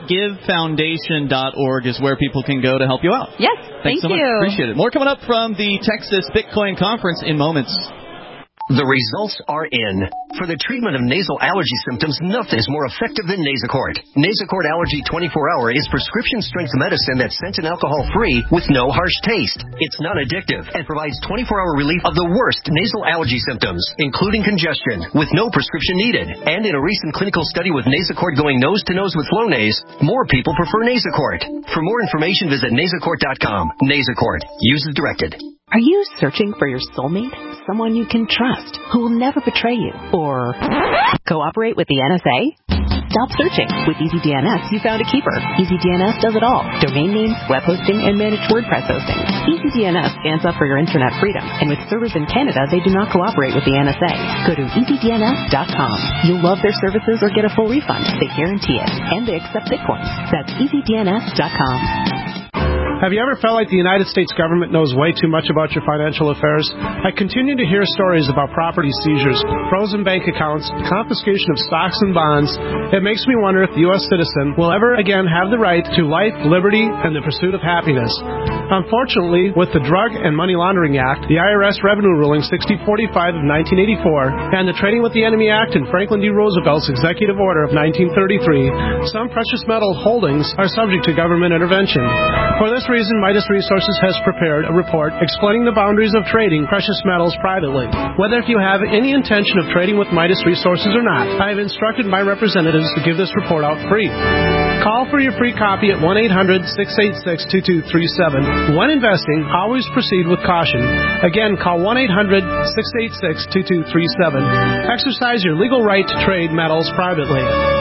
BitGiveFoundation.org is where people can go to help you out. Yes, thanks so much. Appreciate it. More coming up from the Texas Bitcoin Conference in moments. The results are in. For the treatment of nasal allergy symptoms, nothing is more effective than Nasacort. Nasacort Allergy 24-Hour is prescription-strength medicine that's scent and alcohol-free with no harsh taste. It's non-addictive and provides 24-hour relief of the worst nasal allergy symptoms, including congestion, with no prescription needed. And in a recent clinical study with Nasacort going nose-to-nose with Flonase, more people prefer Nasacort. For more information, visit Nasacort.com. Nasacort. Use as directed. Are you searching for your soulmate? Someone you can trust, who will never betray you, or cooperate with the NSA? Stop searching. With EasyDNS, you found a keeper. EasyDNS does it all. Domain names, web hosting, and managed WordPress hosting. EasyDNS stands up for your internet freedom, and with servers in Canada, they do not cooperate with the NSA. Go to EasyDNS.com. You'll love their services or get a full refund. They guarantee it, and they accept Bitcoin. That's EasyDNS.com. Have you ever felt like the United States government knows way too much about your financial affairs? I continue to hear stories about property seizures, frozen bank accounts, confiscation of stocks and bonds. It makes me wonder if the U.S. citizen will ever again have the right to life, liberty, and the pursuit of happiness. Unfortunately, with the Drug and Money Laundering Act, the IRS Revenue Ruling 6045 of 1984, and the Trading with the Enemy Act and Franklin D. Roosevelt's Executive Order of 1933, some precious metal holdings are subject to government intervention. For this reason, Midas Resources has prepared a report explaining the boundaries of trading precious metals privately. Whether if you have any intention of trading with Midas Resources or not, I have instructed my representatives to give this report out free. Call for your free copy at 1-800-686-2237. When investing, always proceed with caution. Again, call 1-800-686-2237. Exercise your legal right to trade metals privately.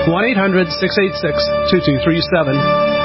1-800-686-2237.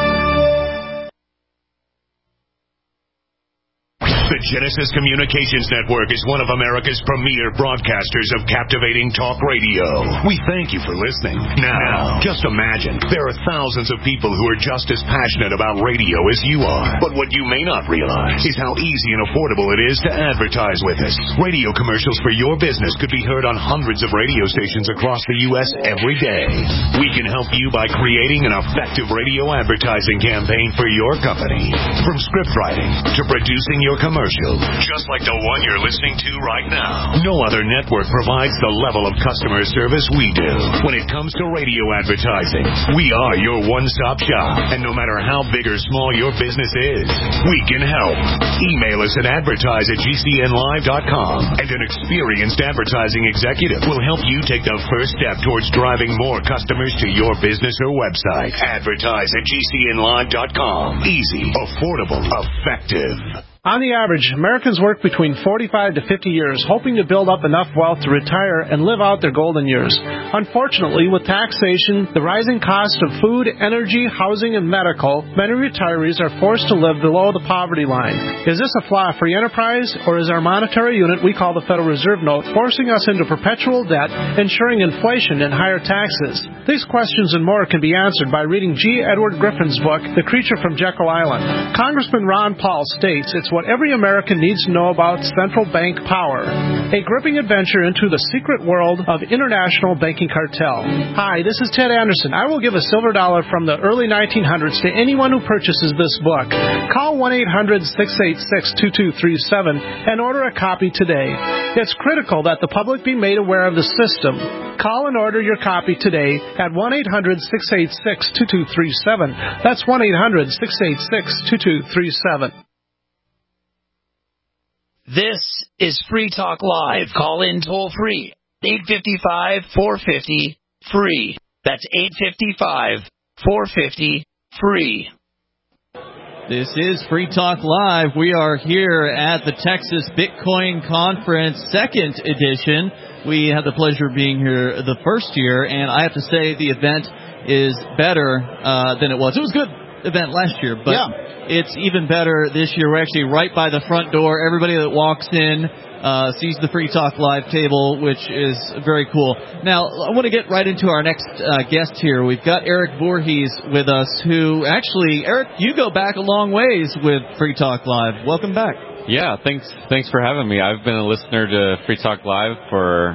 The Genesis Communications Network is one of America's premier broadcasters of captivating talk radio. We thank you for listening. Now, just imagine, there are thousands of people who are just as passionate about radio as you are. But what you may not realize is how easy and affordable it is to advertise with us. Radio commercials for your business could be heard on hundreds of radio stations across the U.S. every day. We can help you by creating an effective radio advertising campaign for your company. From script writing to producing your commercial, just like the one you're listening to right now. No other network provides the level of customer service we do. When it comes to radio advertising, we are your one-stop shop. And no matter how big or small your business is, we can help. Email us at advertise@gcnlive.com, and an experienced advertising executive will help you take the first step towards driving more customers to your business or website. Advertise@gcnlive.com. Easy, affordable, effective. On the average, Americans work between 45 to 50 years, hoping to build up enough wealth to retire and live out their golden years. Unfortunately, with taxation, the rising cost of food, energy, housing, and medical, many retirees are forced to live below the poverty line. Is this a flaw free enterprise, or is our monetary unit we call the Federal Reserve Note forcing us into perpetual debt, ensuring inflation and higher taxes? These questions and more can be answered by reading G. Edward Griffin's book, The Creature from Jekyll Island. Congressman Ron Paul states it's what every American needs to know about central bank power. A gripping adventure into the secret world of international banking cartel. Hi, this is Ted Anderson. I will give a silver dollar from the early 1900s to anyone who purchases this book. Call 1-800-686-2237 and order a copy today. It's critical that the public be made aware of the system. Call and order your copy today at 1-800-686-2237. That's 1-800-686-2237. This is Free Talk Live. Call in toll free. 855-450-FREE. That's 855-450-FREE. This is Free Talk Live. We are here at the Texas Bitcoin Conference, second edition. We had the pleasure of being here the first year, and I have to say the event is better than it was. It was a good event last year, but it's even better this year. We're actually right by the front door. Everybody that walks in sees the Free Talk Live table, which is very cool. Now, I want to get right into our next guest here. We've got Eric Voorhees with us, who actually, Eric, you go back a long ways with Free Talk Live. Welcome back. Yeah, thanks for having me. I've been a listener to Free Talk Live for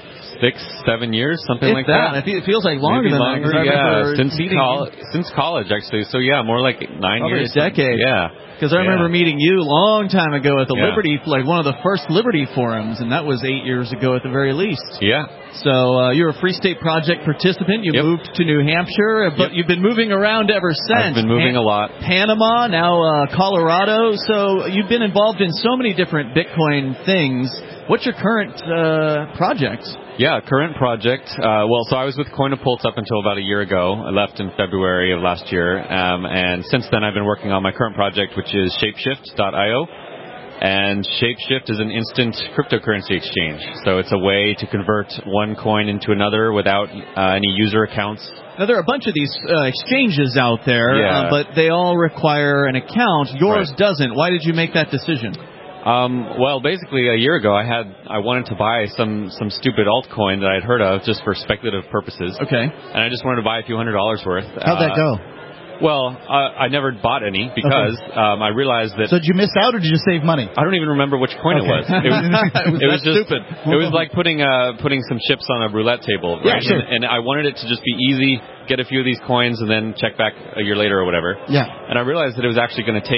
6-7 years, something like that. It feels like longer than that. Yeah, since college, actually. So, yeah, more like 9 years. A decade. Yeah. Because I remember meeting you a long time ago at the Liberty, like one of the first Liberty forums, and that was 8 years ago at the very least. Yeah. So you're a Free State Project participant. You moved to New Hampshire, but you've been moving around ever since. I've been moving a lot. Panama, now Colorado. So you've been involved in so many different Bitcoin things. What's your current project? Yeah, current project. So I was with Coinapulse up until about a year ago. I left in February of last year. And since then, I've been working on my current project, which is Shapeshift.io. And Shapeshift is an instant cryptocurrency exchange. So it's a way to convert one coin into another without any user accounts. Now, there are a bunch of these exchanges out there, but they all require an account. Yours doesn't. Why did you make that decision? Well, basically, a year ago, I wanted to buy some stupid altcoin that I'd heard of just for speculative purposes. Okay. And I just wanted to buy a few $100s worth. How'd that go? Well, I never bought any because I realized that... So did you miss out or did you save money? I don't even remember which coin it was. It was just stupid. It was like putting some chips on a roulette table. Right? Yeah, sure. And I wanted it to just be easy, get a few of these coins, and then check back a year later or whatever. Yeah. And I realized that it was actually going to take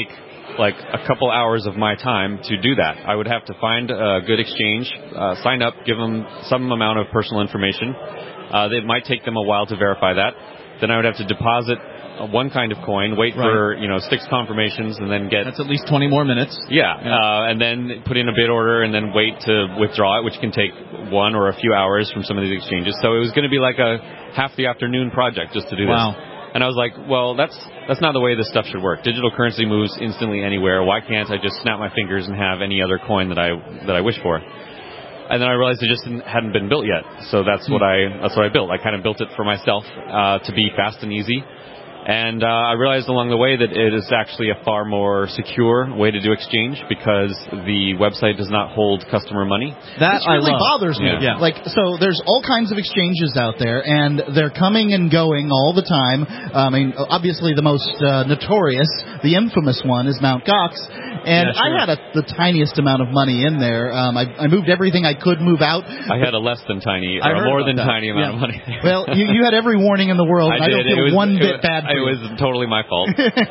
like a couple hours of my time to do that. I would have to find a good exchange, sign up, give them some amount of personal information. It might take them a while to verify that. Then I would have to deposit one kind of coin, wait for 6 confirmations, and then get... That's at least 20 more minutes. Yeah. And then put in a bid order and then wait to withdraw it, which can take 1 or a few hours from some of these exchanges. So it was going to be like a half the afternoon project just to do this. And I was like, well, that's not the way this stuff should work. Digital currency moves instantly anywhere. Why can't I just snap my fingers and have any other coin that I wish for? And then I realized it just hadn't been built yet. So that's what I built. I kind of built it for myself to be fast and easy. And I realized along the way that it is actually a far more secure way to do exchange because the website does not hold customer money. That really bothers me. Yeah. Like, so there's all kinds of exchanges out there, and they're coming and going all the time. I mean, obviously the most notorious, the infamous one, is Mt. Gox. And I had the tiniest amount of money in there. I moved everything I could move out. I had a less than tiny, or a more than tiny amount of money. Well, you had every warning in the world. I don't feel one bit bad. It was totally my fault.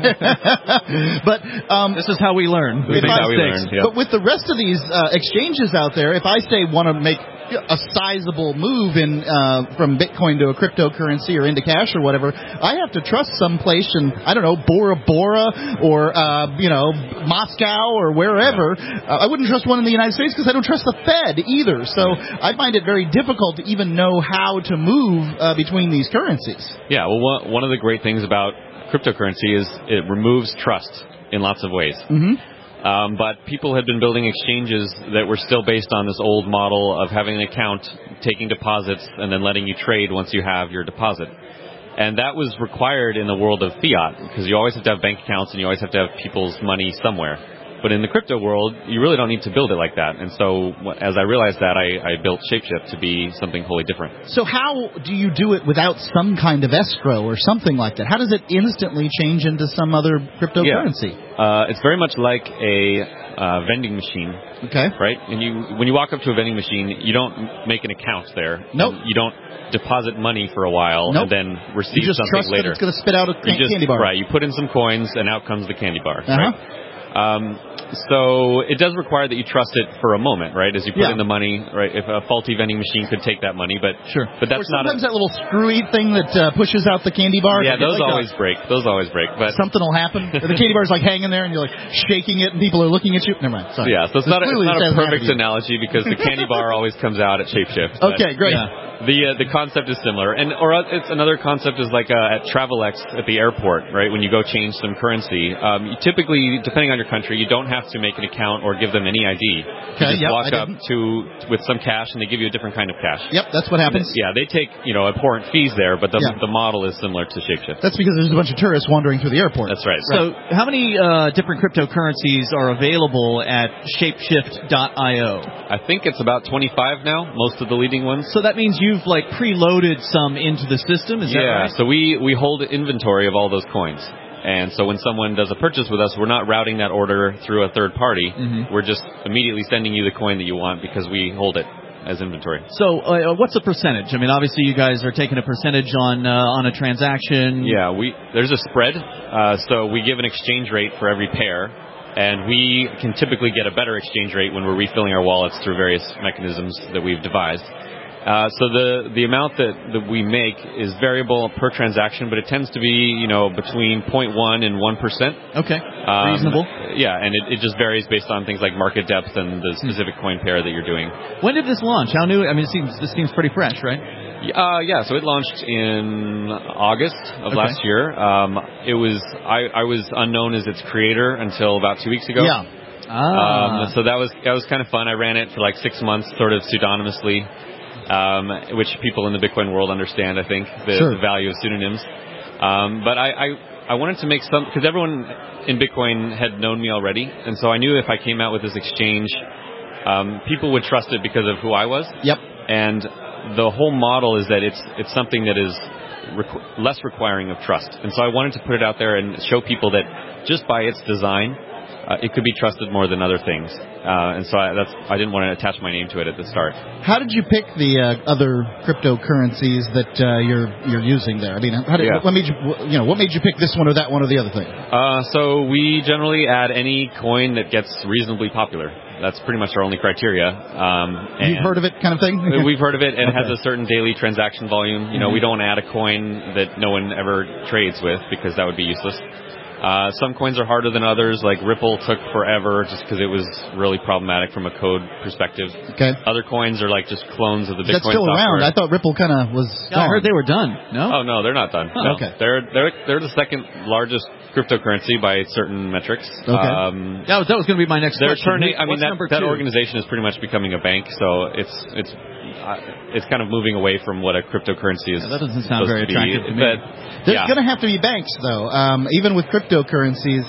But this is how we learn. But with the rest of these exchanges out there, if I say want to make a sizable move in from Bitcoin to a cryptocurrency or into cash or whatever, I have to trust someplace in, I don't know, Bora Bora or Moscow or wherever. I wouldn't trust one in the United States because I don't trust the Fed either. So I find it very difficult to even know how to move between these currencies. Yeah, well, one of the great things about cryptocurrency is it removes trust in lots of ways. But people had been building exchanges that were still based on this old model of having an account, taking deposits, and then letting you trade once you have your deposit. And that was required in the world of fiat because you always have to have bank accounts and you always have to have people's money somewhere. But in the crypto world, you really don't need to build it like that. And so as I realized that, I built Shapeshift to be something wholly different. So how do you do it without some kind of escrow or something like that? How does it instantly change into some other cryptocurrency? It's very much like a vending machine. Okay. Right? And when you walk up to a vending machine, you don't make an account there. Nope. You don't deposit money for a while and then receive you just something trust later. That it's going to spit out a candy bar. Right. You put in some coins and out comes the candy bar. Right? So it does require that you trust it for a moment, right? As you put in the money, right? If a faulty vending machine could take that money, but that's not. Sometimes that little screwy thing that pushes out the candy bar. Yeah, those always break. Those always break. But something will happen. The candy bar's like hanging there, and you're like shaking it, and people are looking at you. Never mind. Sorry. Yeah, so it's not a perfect analogy because the candy bar always comes out at Shapeshift. Okay, great. The concept is similar, or it's another concept is like at Travelex at the airport, right? When you go change some currency, you typically, depending on your country, you don't have to make an account or give them any ID. You just walk up with some cash, and they give you a different kind of cash. Yep, that's what happens. Yeah, they take abhorrent fees there, but the model is similar to Shapeshift. That's because there's a bunch of tourists wandering through the airport. That's right. So, how many different cryptocurrencies are available at Shapeshift.io? I think it's about 25 now. Most of the leading ones. So that means you've preloaded some into the system, is that right? Yeah, so we hold inventory of all those coins. And so when someone does a purchase with us, we're not routing that order through a third party. We're just immediately sending you the coin that you want because we hold it as inventory. So what's the percentage? I mean, obviously you guys are taking a percentage on a transaction. Yeah, there's a spread. So we give an exchange rate for every pair. And we can typically get a better exchange rate when we're refilling our wallets through various mechanisms that we've devised. So the amount that we make is variable per transaction, but it tends to be between 0.1 and 1%. Okay, reasonable. Yeah, and it just varies based on things like market depth and the specific coin pair that you're doing. When did this launch? How new? I mean, this seems pretty fresh, right? Yeah. So it launched in August of last year. I was unknown as its creator until about 2 weeks ago. Yeah. So that was kind of fun. I ran it for like 6 months, sort of pseudonymously. Which people in the Bitcoin world understand, I think, the value of pseudonyms. But I wanted to make some, because everyone in Bitcoin had known me already, and so I knew if I came out with this exchange, people would trust it because of who I was. Yep. And the whole model is that it's something that is less requiring of trust. And so I wanted to put it out there and show people that just by its design, it could be trusted more than other things. And so I didn't want to attach my name to it at the start. How did you pick the other cryptocurrencies that you're using there? I mean, what made you pick this one or that one or the other thing? So we generally add any coin that gets reasonably popular. That's pretty much our only criteria. You've heard of it, kind of thing? We've heard of it, and it has a certain daily transaction volume. We don't add a coin that no one ever trades with because that would be useless. Some coins are harder than others, like Ripple took forever just because it was really problematic from a code perspective. Okay. Other coins are like just clones of the Bitcoin software. That's still around. I thought Ripple kind of was gone. I heard they were done. No? Oh, no, they're not done. Oh, no. okay. They're the second largest cryptocurrency by certain metrics. Okay. That was going to be my next question. That organization is pretty much becoming a bank, so it's kind of moving away from what a cryptocurrency is. That doesn't sound very attractive to me. But there's going to have to be banks, though. Even with cryptocurrencies,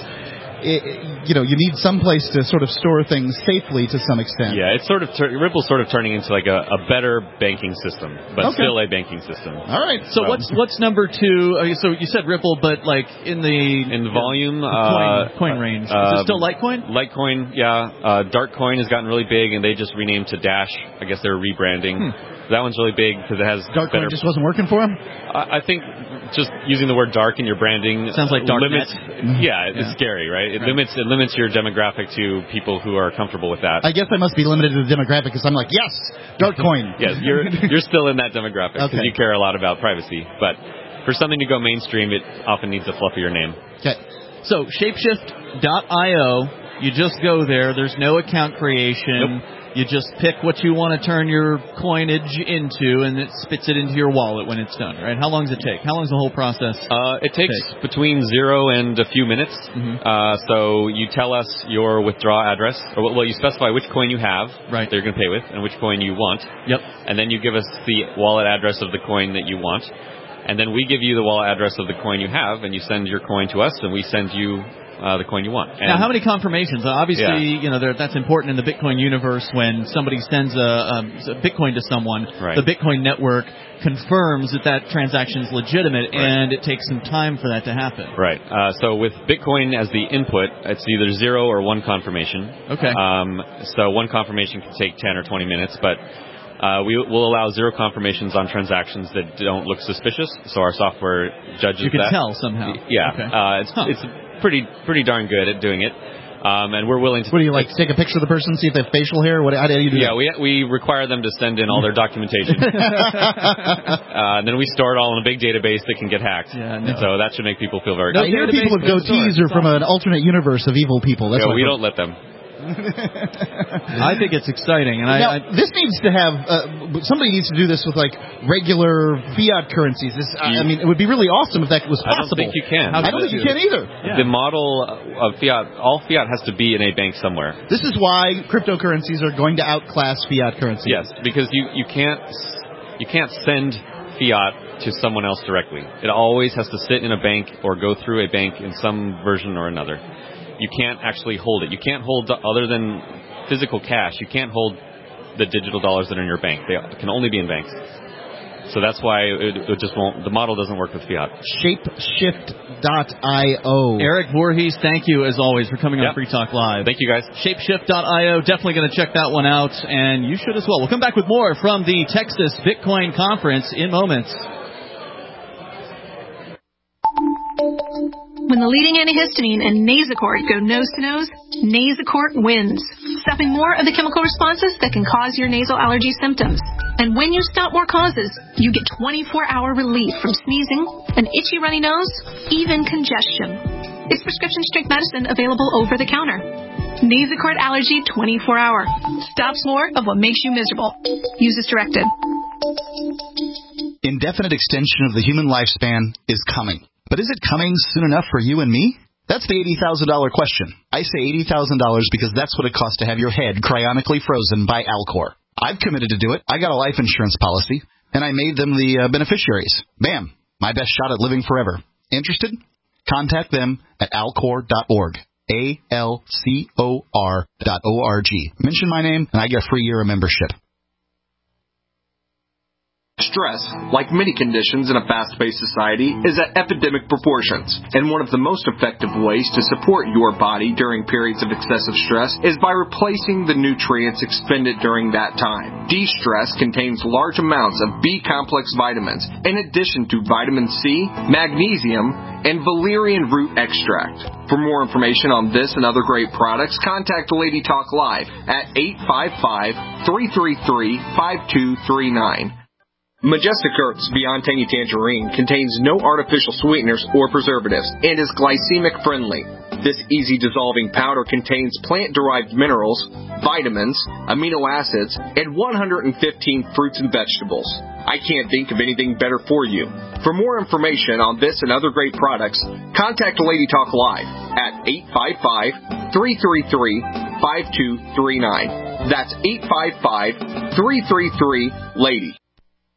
you need some place to sort of store things safely to some extent. Yeah, it's sort of Ripple's sort of turning into like a better banking system, but still a banking system. All right. So what's number two? So you said Ripple, but like in the volume coin range, is it still Litecoin? Litecoin, yeah. Darkcoin has gotten really big, and they just renamed to Dash. I guess they're rebranding. That one's really big because it has Darkcoin just wasn't working for them. I think just using the word dark in your branding sounds like dark limits. It's scary, right? It limits your demographic to people who are comfortable with that. I guess I must be limited to the demographic because I'm like, yes, Darkcoin. Yes, you're still in that demographic because you care a lot about privacy. But for something to go mainstream, it often needs a fluffier name. Okay. So Shapeshift.io, you just go there. There's no account creation. Nope. You just pick what you want to turn your coinage into, and it spits it into your wallet when it's done, right? How long does it take? How long does the whole process It takes between 0 and a few minutes. So you tell us your withdrawal address, or you specify which coin you have that you're going to pay with, and which coin you want. Yep. And then you give us the wallet address of the coin that you want. And then we give you the wallet address of the coin you have, and you send your coin to us, and we send you the coin you want. Now, how many confirmations? Obviously, that's important in the Bitcoin universe. When somebody sends a Bitcoin to someone, the Bitcoin network confirms that transaction is legitimate, and it takes some time for that to happen. Right. So with Bitcoin as the input, it's either 0 or 1 confirmation. Okay. So 1 confirmation can take 10 or 20 minutes, but we will allow 0 confirmations on transactions that don't look suspicious. So our software judges that. You can tell somehow. Yeah. Okay. It's pretty darn good at doing it. And we're willing to... What do you take a picture of the person, see if they have facial hair? How do you do that? Yeah, we require them to send in all their documentation. And then we store it all in a big database that can get hacked. So that should make people feel very good. I hear people with goatees are from an alternate universe of evil people. That's we don't let them. I think it's exciting, and this needs to have somebody needs to do this with regular fiat currencies. It would be really awesome if that was possible. I don't think you can. I don't think you can either. The model of fiat, all fiat has to be in a bank somewhere. This is why cryptocurrencies are going to outclass fiat currencies. Yes, because you can't send fiat to someone else directly. It always has to sit in a bank or go through a bank in some version or another. You can't actually hold it. You can't hold, other than physical cash, you can't hold the digital dollars that are in your bank. They can only be in banks. So that's why it just won't. The model doesn't work with fiat. Shapeshift.io. Eric Voorhees, thank you as always for coming on Free Talk Live. Thank you guys. Shapeshift.io. Definitely going to check that one out, and you should as well. We'll come back with more from the Texas Bitcoin Conference in moments. When the leading antihistamine and Nasacort go nose to nose, Nasacort wins, stopping more of the chemical responses that can cause your nasal allergy symptoms. And when you stop more causes, you get 24-hour relief from sneezing, an itchy runny nose, even congestion. It's prescription-strength medicine available over the counter. Nasacort Allergy 24-hour. Stops more of what makes you miserable. Use as directed. Indefinite extension of the human lifespan is coming. But is it coming soon enough for you and me? That's the $80,000 question. I say $80,000 because that's what it costs to have your head cryonically frozen by Alcor. I've committed to do it. I got a life insurance policy, and I made them the beneficiaries. Bam! My best shot at living forever. Interested? Contact them at alcor.org. ALCOR.org. Mention my name, and I get a free year of membership. Stress, like many conditions in a fast-paced society, is at epidemic proportions, and one of the most effective ways to support your body during periods of excessive stress is by replacing the nutrients expended during that time. De-Stress contains large amounts of B-complex vitamins, in addition to vitamin C, magnesium, and valerian root extract. For more information on this and other great products, contact Lady Talk Live at 855-333-5239. Majestic Earth's Beyond Tangy Tangerine contains no artificial sweeteners or preservatives and is glycemic friendly. This easy-dissolving powder contains plant-derived minerals, vitamins, amino acids, and 115 fruits and vegetables. I can't think of anything better for you. For more information on this and other great products, contact Lady Talk Live at 855-333-5239. That's 855-333-LADY.